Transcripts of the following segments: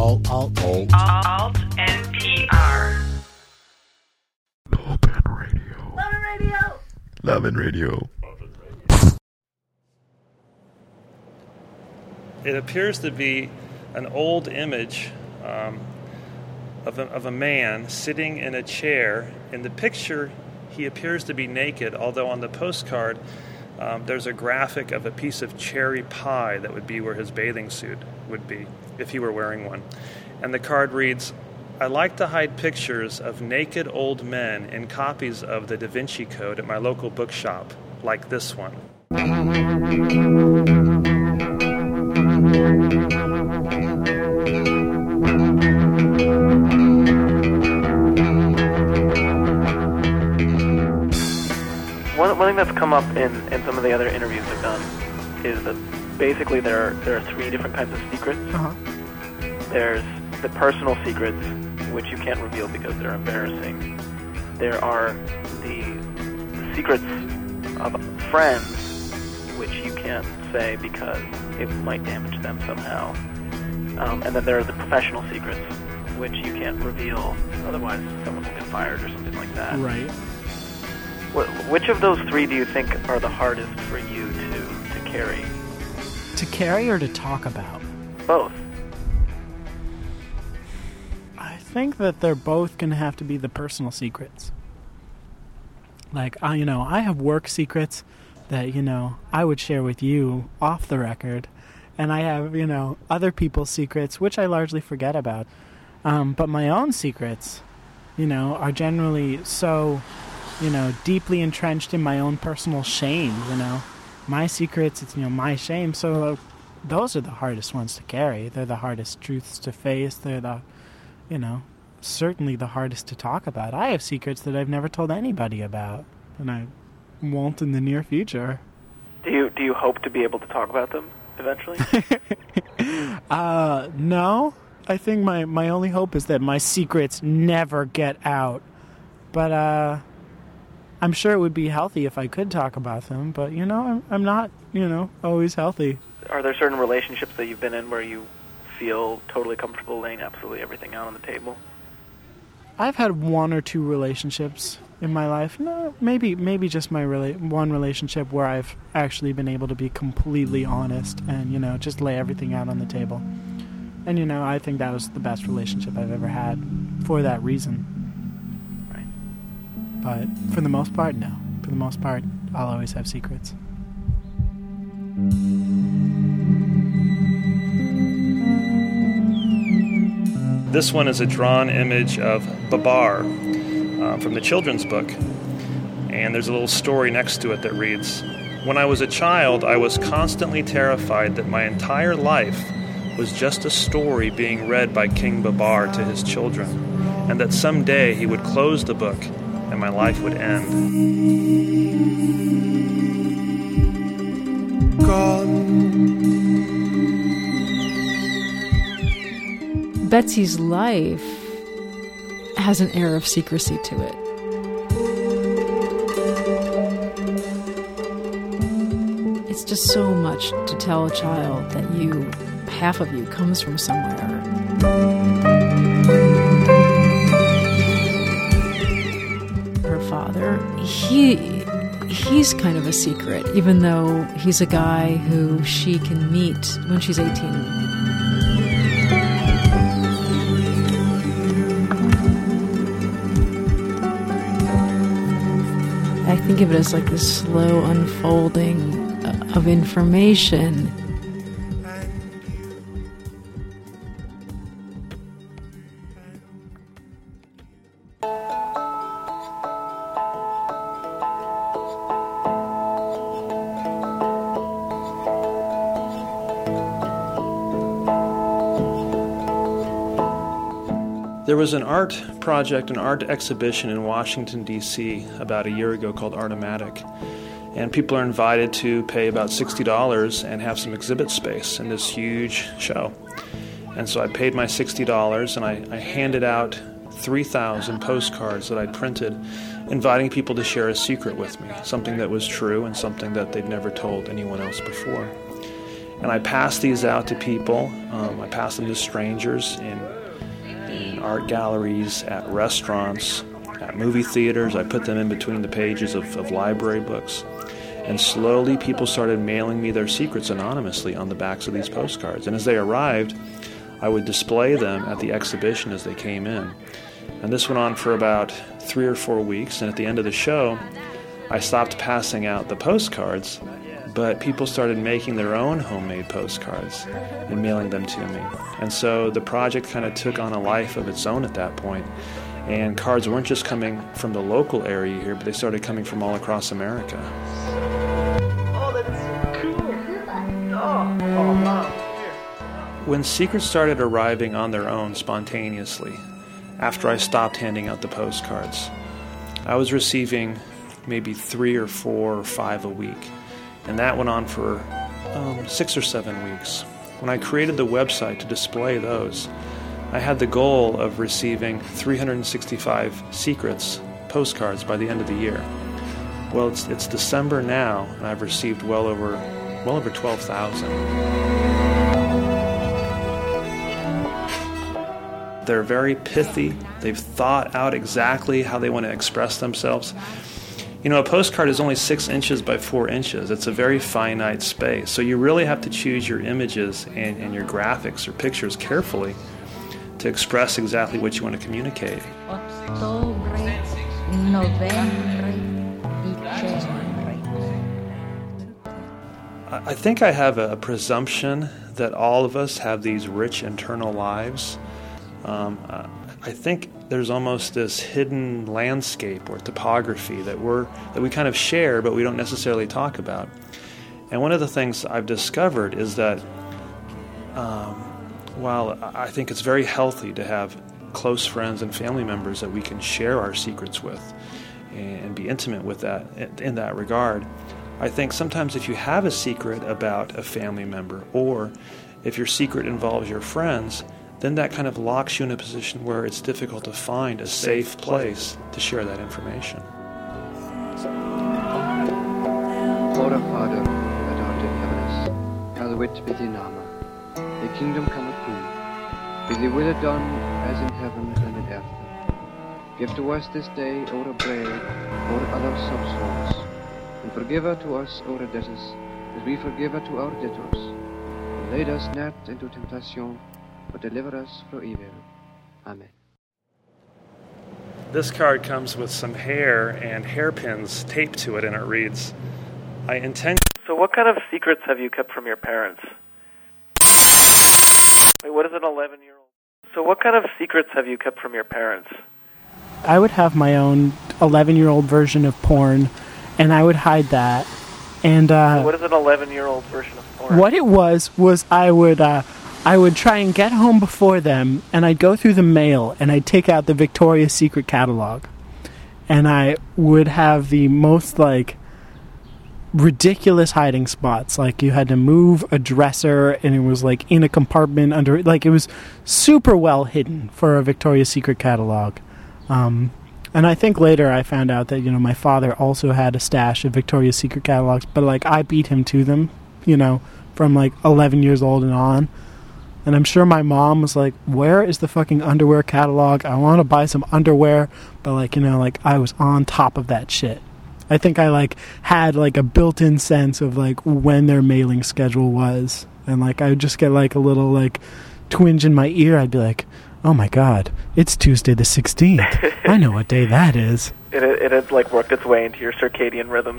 NPR. Lovin' Radio. It appears to be an old image of a man sitting in a chair. In the picture, he appears to be naked, although on the postcard, there's a graphic of a piece of cherry pie that would be where his bathing suit would be, if he were wearing one. And the card reads, "I like to hide pictures of naked old men in copies of the Da Vinci Code at my local bookshop, like this one." One thing that's come up in some of the other interviews I've done is that basically there are three different kinds of secrets. There's the personal secrets, which you can't reveal because they're embarrassing. There are the secrets of friends, which you can't say because it might damage them somehow. And then there are the professional secrets, which you can't reveal, otherwise someone will get fired or something like that. Right. Which of those three do you think are the hardest for you to carry? To carry or to talk about? Both. I think that they're both going to have to be the personal secrets. Like, I have work secrets that, I would share with you off the record. And I have, other people's secrets, which I largely forget about. But my own secrets, are generally so, deeply entrenched in my own personal shame, My secrets, it's, my shame. So those are the hardest ones to carry. They're the hardest truths to face. They're the, certainly the hardest to talk about. I have secrets that I've never told anybody about, and I won't in the near future. Do you hope to be able to talk about them eventually? No. I think my only hope is that my secrets never get out. But I'm sure it would be healthy if I could talk about them, but I'm not, always healthy. Are there certain relationships that you've been in where you feel totally comfortable laying absolutely everything out on the table? I've had one or two relationships in my life. No, maybe just one relationship where I've actually been able to be completely honest and, just lay everything out on the table. And, I think that was the best relationship I've ever had for that reason. Right. But for the most part, no. For the most part, I'll always have secrets. This one is a drawn image of Babar from the children's book. And there's a little story next to it that reads, "When I was a child, I was constantly terrified that my entire life was just a story being read by King Babar to his children, and that someday he would close the book and my life would end." Betsy's life has an air of secrecy to it. It's just so much to tell a child that half of you comes from somewhere. Her father, he's kind of a secret, even though he's a guy who she can meet when she's 18. I think of it as like this slow unfolding of information. There was an art project, an art exhibition in Washington, D.C. about a year ago called Artomatic. And people are invited to pay about $60 and have some exhibit space in this huge show. And so I paid my $60 and I handed out 3,000 postcards that I printed, inviting people to share a secret with me, something that was true and something that they'd never told anyone else before. And I pass these out to people. I pass them to strangers in art galleries, at restaurants, at movie theaters. I put them in between the pages of library books. And slowly people started mailing me their secrets anonymously on the backs of these postcards. And as they arrived, I would display them at the exhibition as they came in. And this went on for about 3 or 4 weeks. And at the end of the show, I stopped passing out the postcards, but people started making their own homemade postcards and mailing them to me. And so the project kind of took on a life of its own at that point. And cards weren't just coming from the local area here, but they started coming from all across America. Oh, that's so cool. Oh, wow. When secrets started arriving on their own spontaneously, after I stopped handing out the postcards, I was receiving maybe 3 or 4 or 5 a week. And that went on for 6 or 7 weeks. When I created the website to display those, I had the goal of receiving 365 secrets postcards by the end of the year. Well, it's December now, and I've received well over 12,000. They're very pithy. They've thought out exactly how they want to express themselves. You know, a postcard is only 6 inches by 4 inches. It's a very finite space. So you really have to choose your images and your graphics or pictures carefully to express exactly what you want to communicate. Ottobre, Novembre, Dicembre. I think I have a presumption that all of us have these rich internal lives. I think there's almost this hidden landscape or topography that we kind of share, but we don't necessarily talk about. And one of the things I've discovered is that while I think it's very healthy to have close friends and family members that we can share our secrets with and be intimate with that in that regard, I think sometimes if you have a secret about a family member, or if your secret involves your friends, then that kind of locks you in a position where it's difficult to find a safe place to share that information. Our Father, that art in heaven, hallowed be thy name. Thy kingdom come upon, be thy will done as in heaven and in earth. Give to us this day our bread, our other substance, and forgive to us our debts, as we forgive to our debtors. And lead us not into temptation, but deliver us from evil. Amen. This card comes with some hair and hairpins taped to it, and it reads, I intend... So what kind of secrets have you kept from your parents? Wait, what is an 11-year-old? So what kind of secrets have you kept from your parents? I would have my own 11-year-old version of porn, and I would hide that. And what is an 11-year-old version of porn? What it was I would try and get home before them, and I'd go through the mail, and I'd take out the Victoria's Secret catalog. And I would have the most, ridiculous hiding spots. Like, you had to move a dresser, and it was, in a compartment under... it was super well hidden for a Victoria's Secret catalog. And I think later I found out that, my father also had a stash of Victoria's Secret catalogs, but, I beat him to them, from, 11 years old and on. And I'm sure my mom was like, where is the fucking underwear catalog? I want to buy some underwear. But, I was on top of that shit. I think I, had, a built-in sense of, when their mailing schedule was. And, I would just get, a little, twinge in my ear. I'd be like, oh, my God, it's Tuesday the 16th. I know what day that is. It had, worked its way into your circadian rhythms.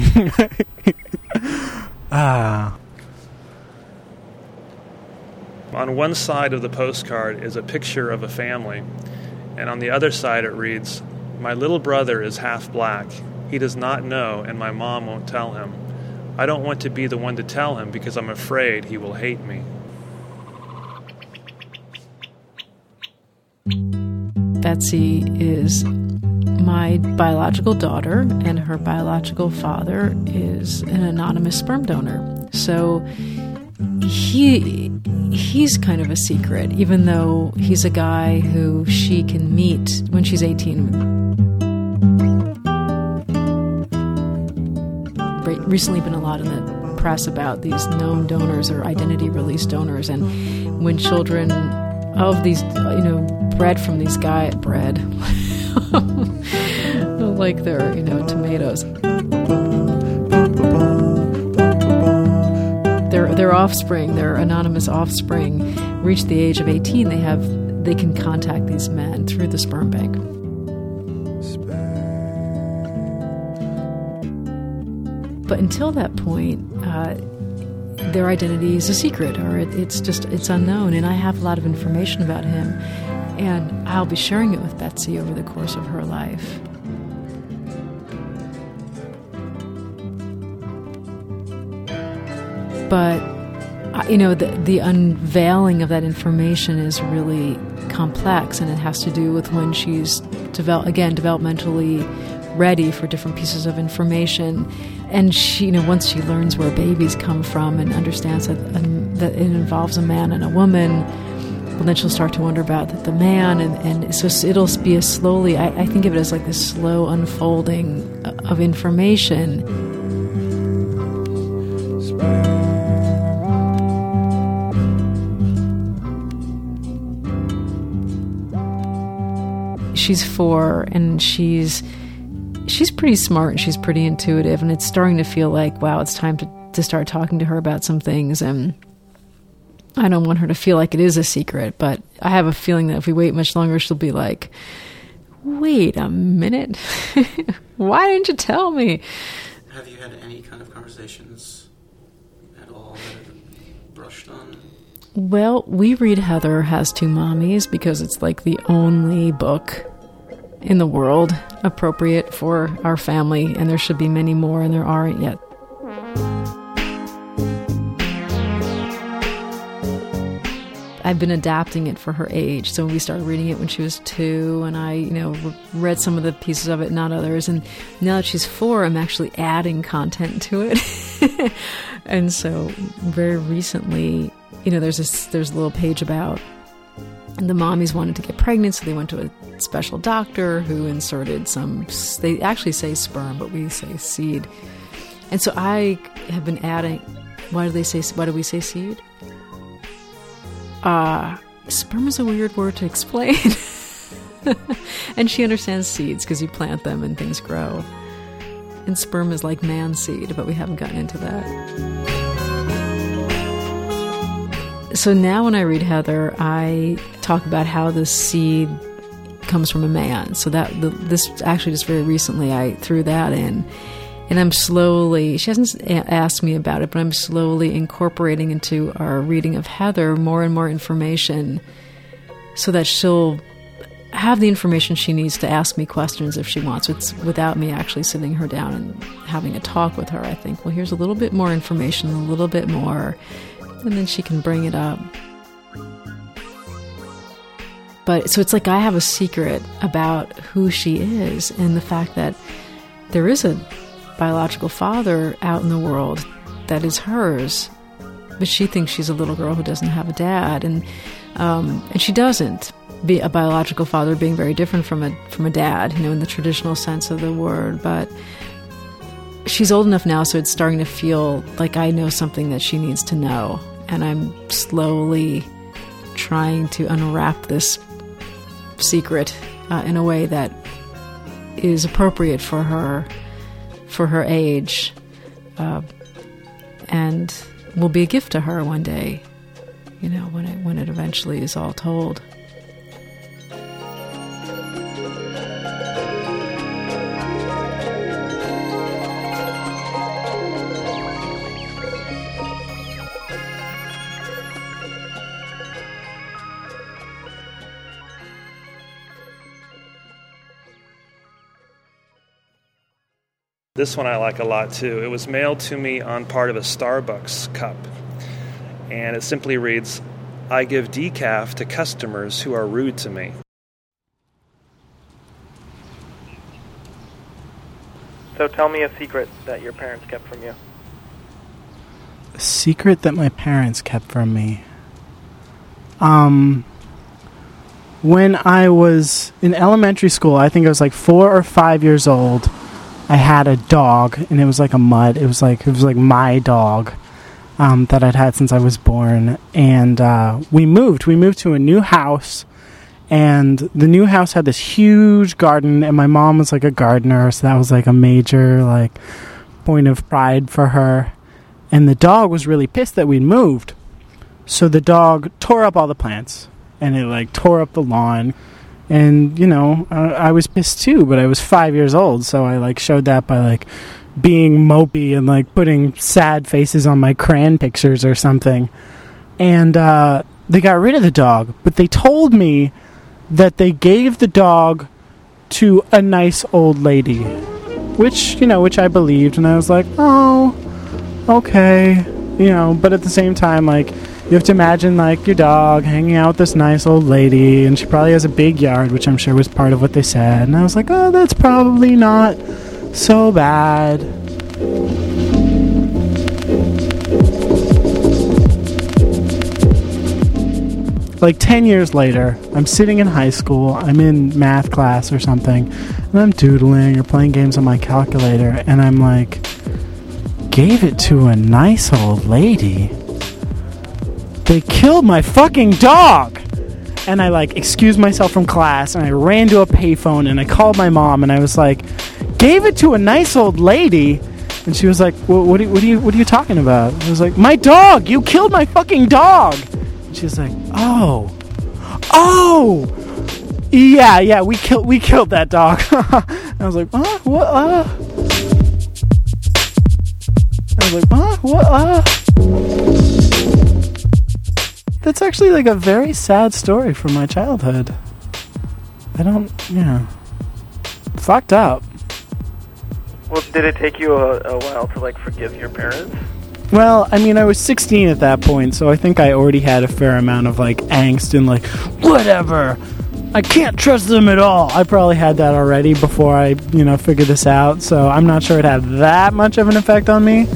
On one side of the postcard is a picture of a family, and on the other side it reads, my little brother is half black. He does not know, and my mom won't tell him. I don't want to be the one to tell him because I'm afraid he will hate me. Betsy is my biological daughter, and her biological father is an anonymous sperm donor. So he's kind of a secret, even though he's a guy who she can meet when she's 18. Recently been a lot in the press about these known donors or identity release donors, and when children of these, bred from these bred, like they're, tomatoes. Their offspring, their anonymous offspring, reach the age of 18, they can contact these men through the sperm bank. But until that point, their identity is a secret, or it's unknown, and I have a lot of information about him, and I'll be sharing it with Betsy over the course of her life. But, the unveiling of that information is really complex, and it has to do with when she's, developmentally ready for different pieces of information. And she, once she learns where babies come from and understands that it involves a man and a woman, well, then she'll start to wonder about the man. And so it'll be a slowly, I think of it as like this slow unfolding of information. She's 4, and she's pretty smart, and she's pretty intuitive, and it's starting to feel like, wow, it's time to start talking to her about some things. And I don't want her to feel like it is a secret, but I have a feeling that if we wait much longer, she'll be like, wait a minute, why didn't you tell me? Have you had any kind of conversations at all that are brushed on? Well, we read Heather Has Two Mommies because it's like the only book in the world appropriate for our family, and there should be many more, and there aren't yet. I've been adapting it for her age. So we started reading it when she was 2, and I, read some of the pieces of it, not others. And now that she's 4, I'm actually adding content to it. And so very recently, there's a little page about the mommies wanted to get pregnant, so they went to a special doctor who inserted they actually say sperm, but we say seed. And so I have been adding, why do we say seed? Sperm is a weird word to explain. And she understands seeds because you plant them and things grow. And sperm is like man seed, but we haven't gotten into that. So now when I read Heather, I talk about how the seed comes from a man. So this actually just very recently I threw that in. And I'm slowly, she hasn't asked me about it, but I'm slowly incorporating into our reading of Heather more and more information so that she'll have the information she needs to ask me questions if she wants. It's without me actually sitting her down and having a talk with her. I think, well, here's a little bit more information, a little bit more, and then she can bring it up. But so it's like I have a secret about who she is, and the fact that there is a biological father out in the world that is hers, but she thinks she's a little girl who doesn't have a dad, and she doesn't. Be a biological father being very different from a dad, in the traditional sense of the word, but she's old enough now, so it's starting to feel like I know something that she needs to know, and I'm slowly trying to unwrap this secret in a way that is appropriate for her age, and will be a gift to her one day, when it eventually is all told. This one I like a lot too. It was mailed to me on part of a Starbucks cup. And it simply reads, "I give decaf to customers who are rude to me." So tell me a secret that your parents kept from you. A secret that my parents kept from me. When I was in elementary school, I think I was like 4 or 5 years old, I had a dog, and it was like a mutt. It was like my dog that I'd had since I was born. And we moved to a new house, and the new house had this huge garden, and my mom was like a gardener, so that was like a major like point of pride for her. And the dog was really pissed that we'd moved, so the dog tore up all the plants, and it like tore up the lawn. And, you know, I was pissed too, but I was 5 years old, so I, like, showed that by, like, being mopey and, like, putting sad faces on my crayon pictures or something. And they got rid of the dog, but they told me that they gave the dog to a nice old lady, which I believed, and I was like, oh, okay, you know, but at the same time, like, you have to imagine, like, your dog hanging out with this nice old lady, and she probably has a big yard, which I'm sure was part of what they said. And I was like, oh, that's probably not so bad. Like 10 years later, I'm sitting in high school, I'm in math class or something, and I'm doodling or playing games on my calculator, and I'm like, gave it to a nice old lady? They killed my fucking dog! And I, like, excused myself from class, and I ran to a payphone, and I called my mom, and I was like, gave it to a nice old lady? And she was like, well, what are you talking about? I was like, my dog! You killed my fucking dog! And she was like, oh, yeah, we killed that dog. And I was like, what? I was like, what? That's actually, like, a very sad story from my childhood. Fucked up. Well, did it take you a while to, like, forgive your parents? Well, I mean, I was 16 at that point, so I think I already had a fair amount of, like, angst and, like, whatever, I can't trust them at all. I probably had that already before I, figured this out, so I'm not sure it had that much of an effect on me.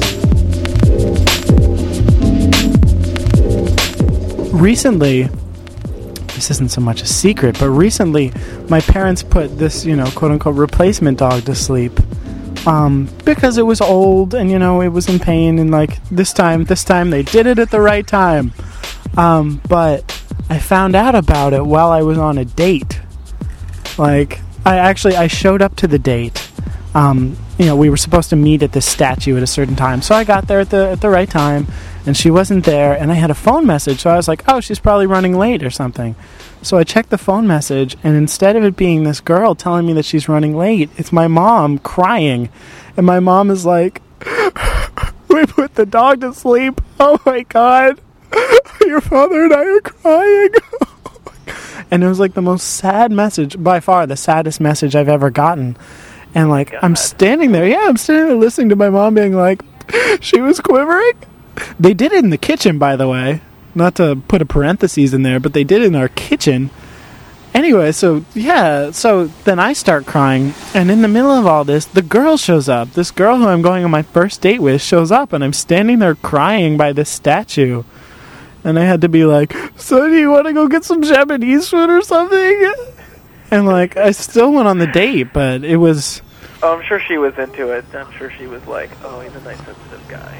Recently, this isn't so much a secret, but recently my parents put this, quote-unquote replacement dog to sleep because it was old and, it was in pain, and, like, this time they did it at the right time. But I found out about it while I was on a date. Like, I showed up to the date. We were supposed to meet at this statue at a certain time, so I got there at the right time, and she wasn't there, and I had a phone message, so I was like, oh, she's probably running late or something. So I checked the phone message, and instead of it being this girl telling me that she's running late, it's my mom crying, and my mom is like, we put the dog to sleep, oh my god, your father and I are crying. And it was like the most sad message, by far the saddest message I've ever gotten. And, like, God. I'm standing there listening to my mom being like, she was quivering. They did it in the kitchen, by the way. Not to put a parentheses in there, but they did it in our kitchen. Anyway, so then I start crying, and in the middle of all this, the girl shows up. This girl who I'm going on my first date with shows up, and I'm standing there crying by this statue. And I had to be like, so do you want to go get some Japanese food or something? And, like, I still went on the date, but it was... Oh, I'm sure she was into it. I'm sure she was like, oh, he's a nice, sensitive guy.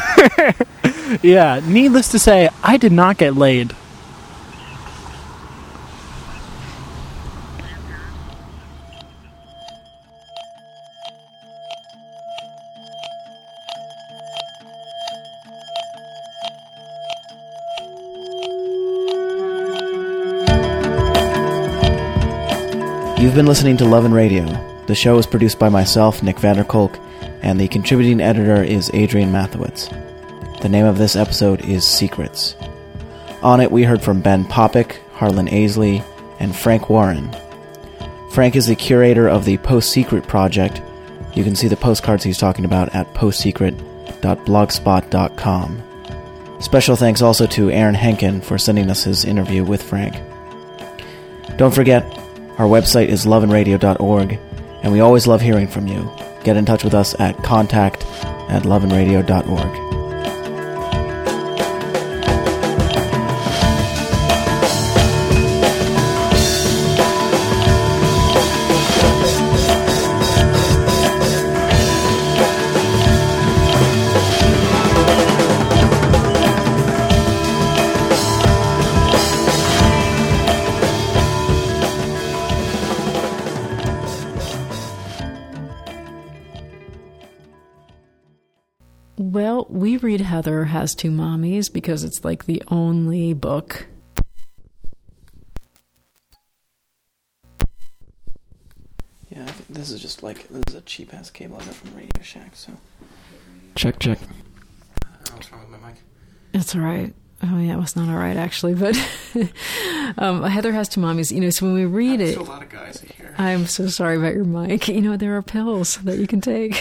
Yeah, needless to say, I did not get laid. You've been listening to Love and Radio. The show is produced by myself, Nick Vanderkolk, and the contributing editor is Adrian Mathewitz. The name of this episode is Secrets. On it, we heard from Ben Popick, Harlan Aisley, and Frank Warren. Frank is the curator of the Post Secret Project. You can see the postcards he's talking about at postsecret.blogspot.com. Special thanks also to Aaron Henkin for sending us his interview with Frank. Don't forget, our website is loveandradio.org, and we always love hearing from you. Get in touch with us at contact@loveandradio.org. Well, we read Heather Has Two Mommies because it's like the only book. Yeah, I think this is just like, this is a cheap ass cable I got from Radio Shack, so. Check. What's wrong with my mic? It's all right. Oh, yeah, it was not all right, actually. But Heather Has Two Mommies. You know, so when we read it... There's a lot of guys in here. I'm so sorry about your mic. You know, there are pills that you can take.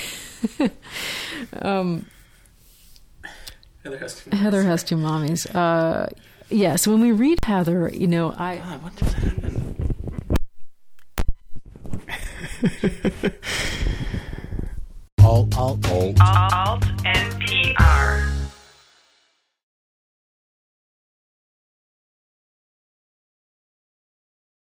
Heather Has Two Mommies. Yeah, so when we read Heather, you know, God, what just happened? Alt and PR.